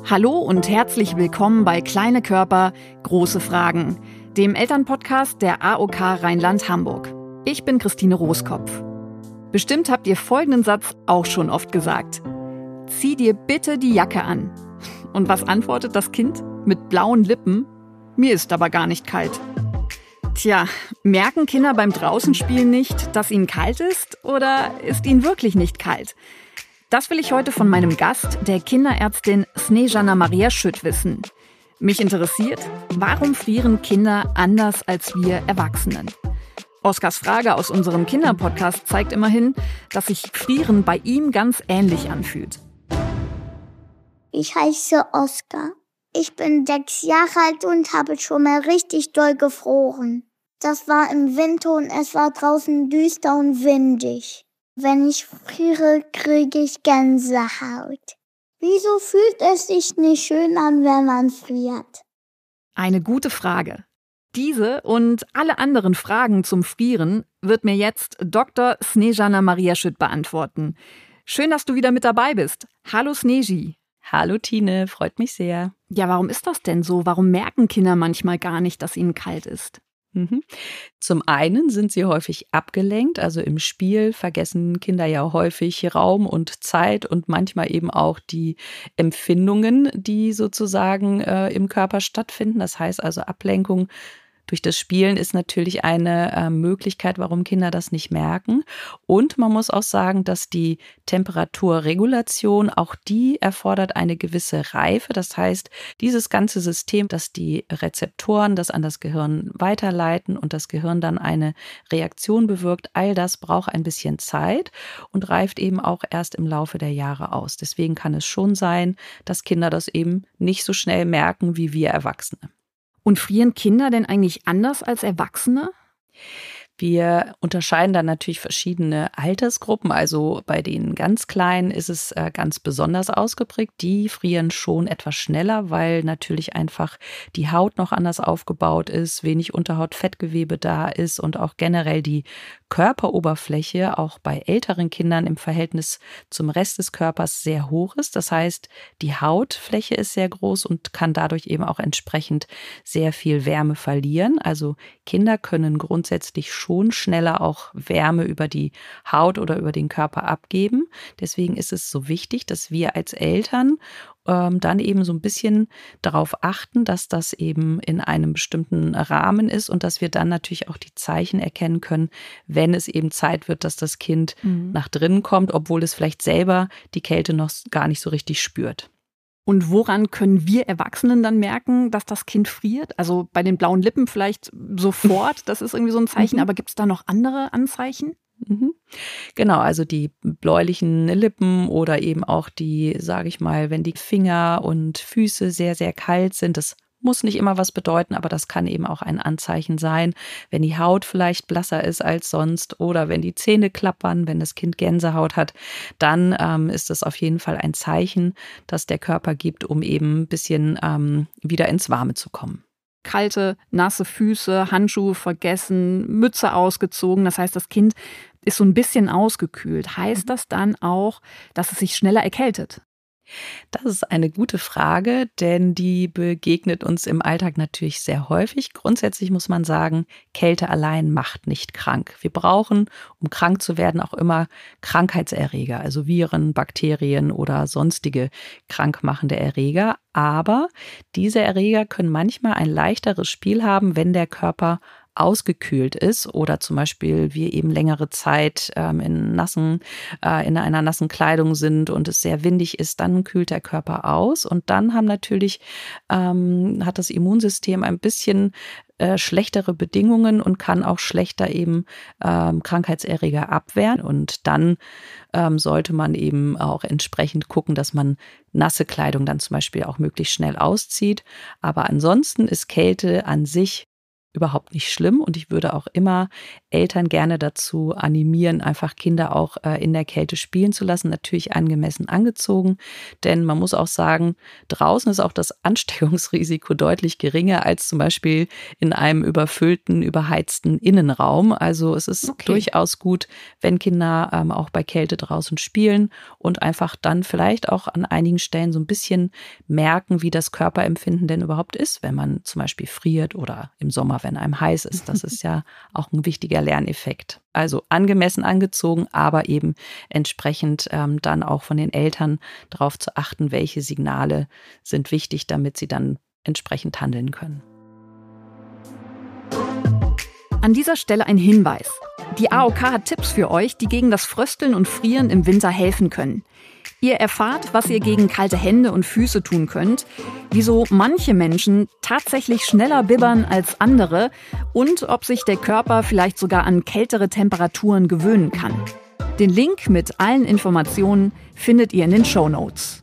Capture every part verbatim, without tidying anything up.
Hallo und herzlich willkommen bei Kleine Körper, große Fragen, dem Elternpodcast der A O K Rheinland-Hamburg. Ich bin Christine Roskopf. Bestimmt habt ihr folgenden Satz auch schon oft gesagt. Zieh dir bitte die Jacke an. Und was antwortet das Kind? Mit blauen Lippen? Mir ist aber gar nicht kalt. Tja, merken Kinder beim Draußenspielen nicht, dass ihnen kalt ist, oder ist ihnen wirklich nicht kalt? Das will ich heute von meinem Gast, der Kinderärztin Snežana Maria Schütt, wissen. Mich interessiert, warum frieren Kinder anders als wir Erwachsenen? Oskars Frage aus unserem Kinderpodcast zeigt immerhin, dass sich Frieren bei ihm ganz ähnlich anfühlt. Ich heiße Oskar. Ich bin sechs Jahre alt und habe schon mal richtig doll gefroren. Das war im Winter und es war draußen düster und windig. Wenn ich friere, kriege ich Gänsehaut. Wieso fühlt es sich nicht schön an, wenn man friert? Eine gute Frage. Diese und alle anderen Fragen zum Frieren wird mir jetzt Doktor Snežana Maria Schütt beantworten. Schön, dass du wieder mit dabei bist. Hallo Sneži. Hallo Tine, freut mich sehr. Ja, warum ist das denn so? Warum merken Kinder manchmal gar nicht, dass ihnen kalt ist? Mhm. Zum einen sind sie häufig abgelenkt, also im Spiel vergessen Kinder ja häufig Raum und Zeit und manchmal eben auch die Empfindungen, die sozusagen äh, im Körper stattfinden. Das heißt also Ablenkung durch das Spielen ist natürlich eine äh, Möglichkeit, warum Kinder das nicht merken. Und man muss auch sagen, dass die Temperaturregulation, auch die erfordert eine gewisse Reife. Das heißt, dieses ganze System, dass die Rezeptoren das an das Gehirn weiterleiten und das Gehirn dann eine Reaktion bewirkt, all das braucht ein bisschen Zeit und reift eben auch erst im Laufe der Jahre aus. Deswegen kann es schon sein, dass Kinder das eben nicht so schnell merken wie wir Erwachsene. Und frieren Kinder denn eigentlich anders als Erwachsene? Wir unterscheiden dann natürlich verschiedene Altersgruppen. Also bei den ganz Kleinen ist es ganz besonders ausgeprägt. Die frieren schon etwas schneller, weil natürlich einfach die Haut noch anders aufgebaut ist, wenig Unterhautfettgewebe da ist und auch generell die Körperoberfläche auch bei älteren Kindern im Verhältnis zum Rest des Körpers sehr hoch ist. Das heißt, die Hautfläche ist sehr groß und kann dadurch eben auch entsprechend sehr viel Wärme verlieren. Also Kinder können grundsätzlich schon schon schneller auch Wärme über die Haut oder über den Körper abgeben. Deswegen ist es so wichtig, dass wir als Eltern ähm, dann eben so ein bisschen darauf achten, dass das eben in einem bestimmten Rahmen ist und dass wir dann natürlich auch die Zeichen erkennen können, wenn es eben Zeit wird, dass das Kind mhm. nach drinnen kommt, obwohl es vielleicht selber die Kälte noch gar nicht so richtig spürt. Und woran können wir Erwachsenen dann merken, dass das Kind friert? Also bei den blauen Lippen vielleicht sofort, das ist irgendwie so ein Zeichen, mhm. aber gibt es da noch andere Anzeichen? Mhm. Genau, also die bläulichen Lippen oder eben auch die, sage ich mal, wenn die Finger und Füße sehr, sehr kalt sind, das muss nicht immer was bedeuten, aber das kann eben auch ein Anzeichen sein, wenn die Haut vielleicht blasser ist als sonst oder wenn die Zähne klappern, wenn das Kind Gänsehaut hat, dann ähm, ist das auf jeden Fall ein Zeichen, das der Körper gibt, um eben ein bisschen ähm, wieder ins Warme zu kommen. Kalte, nasse Füße, Handschuhe vergessen, Mütze ausgezogen, das heißt, das Kind ist so ein bisschen ausgekühlt. Heißt das dann auch, dass es sich schneller erkältet? Das ist eine gute Frage, denn die begegnet uns im Alltag natürlich sehr häufig. Grundsätzlich muss man sagen, Kälte allein macht nicht krank. Wir brauchen, um krank zu werden, auch immer Krankheitserreger, also Viren, Bakterien oder sonstige krankmachende Erreger. Aber diese Erreger können manchmal ein leichteres Spiel haben, wenn der Körper ausgekühlt ist oder zum Beispiel wir eben längere Zeit ähm, in nassen, äh, in einer nassen Kleidung sind und es sehr windig ist, dann kühlt der Körper aus und dann haben natürlich, ähm, hat das Immunsystem ein bisschen äh, schlechtere Bedingungen und kann auch schlechter eben ähm, Krankheitserreger abwehren und dann ähm, sollte man eben auch entsprechend gucken, dass man nasse Kleidung dann zum Beispiel auch möglichst schnell auszieht. Aber ansonsten ist Kälte an sich überhaupt nicht schlimm. Und ich würde auch immer Eltern gerne dazu animieren, einfach Kinder auch äh, in der Kälte spielen zu lassen, natürlich angemessen angezogen. Denn man muss auch sagen, draußen ist auch das Ansteckungsrisiko deutlich geringer als zum Beispiel in einem überfüllten, überheizten Innenraum. Also es ist okay. durchaus gut, wenn Kinder ähm, auch bei Kälte draußen spielen und einfach dann vielleicht auch an einigen Stellen so ein bisschen merken, wie das Körperempfinden denn überhaupt ist, wenn man zum Beispiel friert oder im Sommer, wenn einem heiß ist. Das ist ja auch ein wichtiger Lerneffekt. Also angemessen angezogen, aber eben entsprechend ähm, dann auch von den Eltern darauf zu achten, welche Signale sind wichtig, damit sie dann entsprechend handeln können. An dieser Stelle ein Hinweis. Die A O K hat Tipps für euch, die gegen das Frösteln und Frieren im Winter helfen können. Ihr erfahrt, was ihr gegen kalte Hände und Füße tun könnt, wieso manche Menschen tatsächlich schneller bibbern als andere und ob sich der Körper vielleicht sogar an kältere Temperaturen gewöhnen kann. Den Link mit allen Informationen findet ihr in den Shownotes.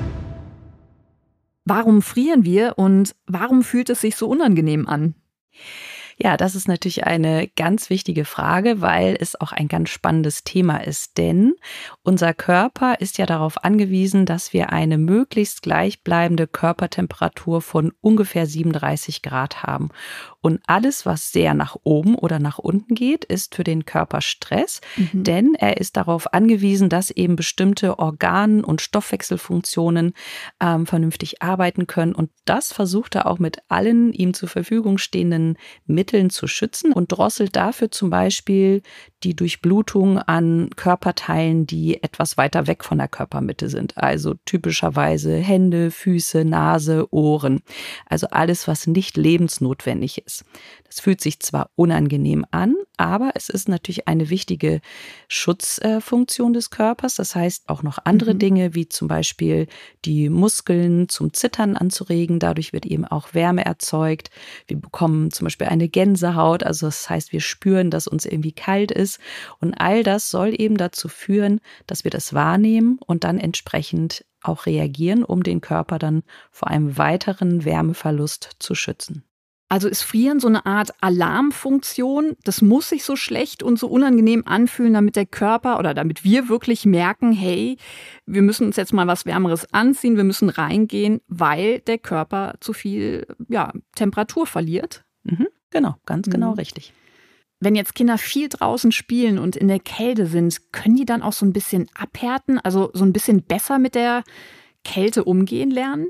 Warum frieren wir und warum fühlt es sich so unangenehm an? Ja, das ist natürlich eine ganz wichtige Frage, weil es auch ein ganz spannendes Thema ist. Denn unser Körper ist ja darauf angewiesen, dass wir eine möglichst gleichbleibende Körpertemperatur von ungefähr siebenunddreißig Grad haben. Und alles, was sehr nach oben oder nach unten geht, ist für den Körper Stress, mhm. denn er ist darauf angewiesen, dass eben bestimmte Organ- und Stoffwechselfunktionen ähm, vernünftig arbeiten können. Und das versucht er auch mit allen ihm zur Verfügung stehenden Mitteln zu schützen und drosselt dafür zum Beispiel die Durchblutung an Körperteilen, die etwas weiter weg von der Körpermitte sind. Also typischerweise Hände, Füße, Nase, Ohren. Also alles, was nicht lebensnotwendig ist. Das fühlt sich zwar unangenehm an, aber es ist natürlich eine wichtige Schutzfunktion des Körpers. Das heißt auch noch andere mhm. Dinge, wie zum Beispiel die Muskeln zum Zittern anzuregen. Dadurch wird eben auch Wärme erzeugt. Wir bekommen zum Beispiel eine Gänsehaut. Also das heißt, wir spüren, dass uns irgendwie kalt ist. Und all das soll eben dazu führen, dass wir das wahrnehmen und dann entsprechend auch reagieren, um den Körper dann vor einem weiteren Wärmeverlust zu schützen. Also ist Frieren so eine Art Alarmfunktion? Das muss sich so schlecht und so unangenehm anfühlen, damit der Körper oder damit wir wirklich merken, hey, wir müssen uns jetzt mal was Wärmeres anziehen, wir müssen reingehen, weil der Körper zu viel ja, Temperatur verliert. Mhm, genau, ganz genau mhm. richtig. Wenn jetzt Kinder viel draußen spielen und in der Kälte sind, können die dann auch so ein bisschen abhärten, also so ein bisschen besser mit der Kälte umgehen lernen?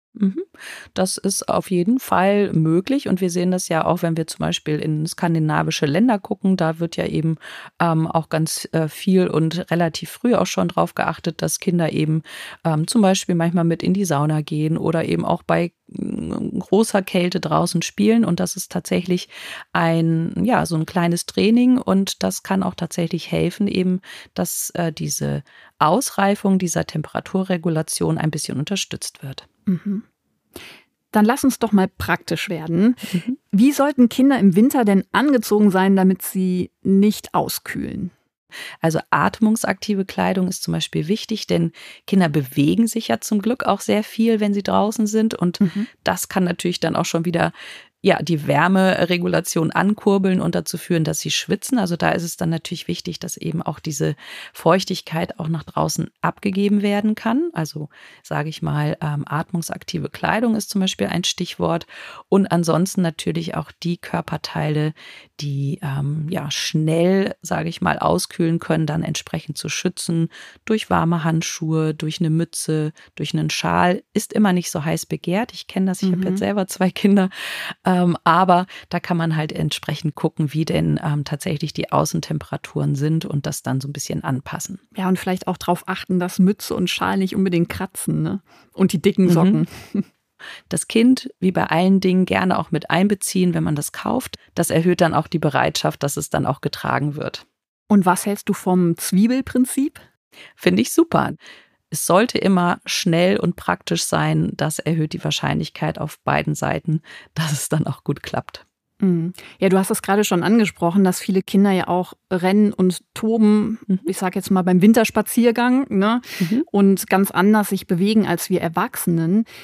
Das ist auf jeden Fall möglich und wir sehen das ja auch, wenn wir zum Beispiel in skandinavische Länder gucken, da wird ja eben ähm, auch ganz äh, viel und relativ früh auch schon drauf geachtet, dass Kinder eben ähm, zum Beispiel manchmal mit in die Sauna gehen oder eben auch bei äh, großer Kälte draußen spielen und das ist tatsächlich ein, ja, so ein kleines Training und das kann auch tatsächlich helfen eben, dass äh, diese Ausreifung dieser Temperaturregulation ein bisschen unterstützt wird. Mhm. Dann lass uns doch mal praktisch werden. Mhm. Wie sollten Kinder im Winter denn angezogen sein, damit sie nicht auskühlen? Also atmungsaktive Kleidung ist zum Beispiel wichtig, denn Kinder bewegen sich ja zum Glück auch sehr viel, wenn sie draußen sind und mhm. das kann natürlich dann auch schon wieder ja, die Wärmeregulation ankurbeln und dazu führen, dass sie schwitzen. Also da ist es dann natürlich wichtig, dass eben auch diese Feuchtigkeit auch nach draußen abgegeben werden kann. Also sage ich mal, ähm, atmungsaktive Kleidung ist zum Beispiel ein Stichwort. Und ansonsten natürlich auch die Körperteile, die ähm, ja schnell, sage ich mal, auskühlen können, dann entsprechend zu schützen. Durch warme Handschuhe, durch eine Mütze, durch einen Schal. Ist immer nicht so heiß begehrt. Ich kenne das, ich mhm. habe jetzt selber zwei Kinder. Ähm, aber da kann man halt entsprechend gucken, wie denn ähm, tatsächlich die Außentemperaturen sind und das dann so ein bisschen anpassen. Ja, und vielleicht auch darauf achten, dass Mütze und Schal nicht unbedingt kratzen, ne? Und die dicken Socken. Mhm. Das Kind, wie bei allen Dingen, gerne auch mit einbeziehen, wenn man das kauft. Das erhöht dann auch die Bereitschaft, dass es dann auch getragen wird. Und was hältst du vom Zwiebelprinzip? Finde ich super. Es sollte immer schnell und praktisch sein. Das erhöht die Wahrscheinlichkeit auf beiden Seiten, dass es dann auch gut klappt. Ja, du hast es gerade schon angesprochen, dass viele Kinder ja auch rennen und toben, mhm. ich sage jetzt mal beim Winterspaziergang, ne? Mhm. Und ganz anders sich bewegen als wir Erwachsenen.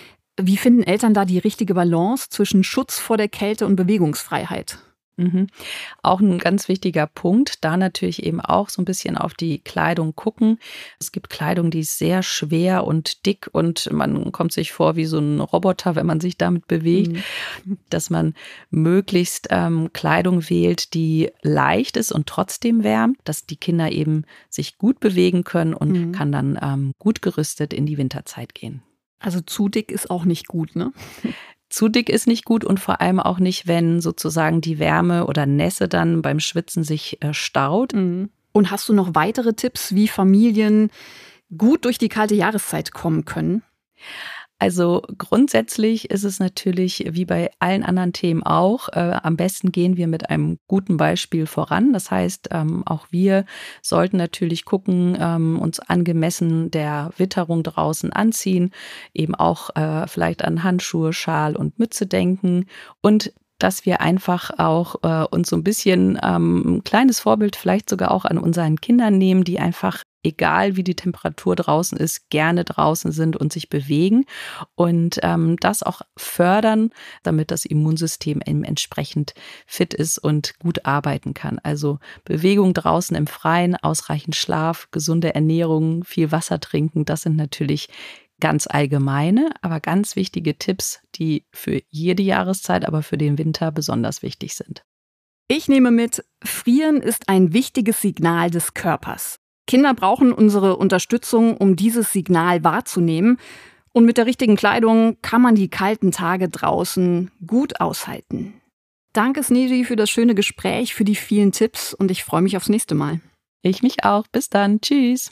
Wie finden Eltern da die richtige Balance zwischen Schutz vor der Kälte und Bewegungsfreiheit? Mhm. Auch ein ganz wichtiger Punkt, da natürlich eben auch so ein bisschen auf die Kleidung gucken. Es gibt Kleidung, die ist sehr schwer und dick und man kommt sich vor wie so ein Roboter, wenn man sich damit bewegt, mhm. dass man möglichst ähm, Kleidung wählt, die leicht ist und trotzdem wärmt, dass die Kinder eben sich gut bewegen können und mhm. kann dann ähm, gut gerüstet in die Winterzeit gehen. Also zu dick ist auch nicht gut, ne? Zu dick ist nicht gut und vor allem auch nicht, wenn sozusagen die Wärme oder Nässe dann beim Schwitzen sich äh, staut. Und hast du noch weitere Tipps, wie Familien gut durch die kalte Jahreszeit kommen können? Also grundsätzlich ist es natürlich wie bei allen anderen Themen auch, äh, am besten gehen wir mit einem guten Beispiel voran. Das heißt, ähm, auch wir sollten natürlich gucken, ähm, uns angemessen der Witterung draußen anziehen, eben auch äh, vielleicht an Handschuhe, Schal und Mütze denken und dass wir einfach auch äh, uns so ein bisschen ähm, ein kleines Vorbild vielleicht sogar auch an unseren Kindern nehmen, die einfach, egal wie die Temperatur draußen ist, gerne draußen sind und sich bewegen und ähm, das auch fördern, damit das Immunsystem eben entsprechend fit ist und gut arbeiten kann. Also Bewegung draußen im Freien, ausreichend Schlaf, gesunde Ernährung, viel Wasser trinken, das sind natürlich ganz allgemeine, aber ganz wichtige Tipps, die für jede Jahreszeit, aber für den Winter besonders wichtig sind. Ich nehme mit, Frieren ist ein wichtiges Signal des Körpers. Kinder brauchen unsere Unterstützung, um dieses Signal wahrzunehmen. Und mit der richtigen Kleidung kann man die kalten Tage draußen gut aushalten. Danke, Sneezy, für das schöne Gespräch, für die vielen Tipps und ich freue mich aufs nächste Mal. Ich mich auch. Bis dann. Tschüss.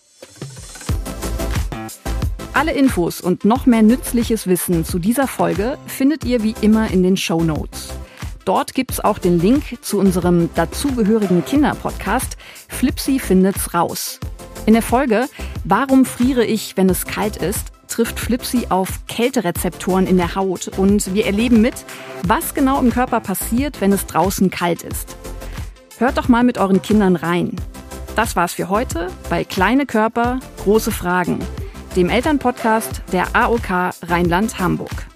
Alle Infos und noch mehr nützliches Wissen zu dieser Folge findet ihr wie immer in den Shownotes. Dort gibt's auch den Link zu unserem dazugehörigen Kinderpodcast Flipsy findet's raus. In der Folge Warum friere ich, wenn es kalt ist, trifft Flipsy auf Kälterezeptoren in der Haut und wir erleben mit, was genau im Körper passiert, wenn es draußen kalt ist. Hört doch mal mit euren Kindern rein. Das war's für heute bei Kleine Körper, große Fragen, dem Elternpodcast der A O K Rheinland-Hamburg.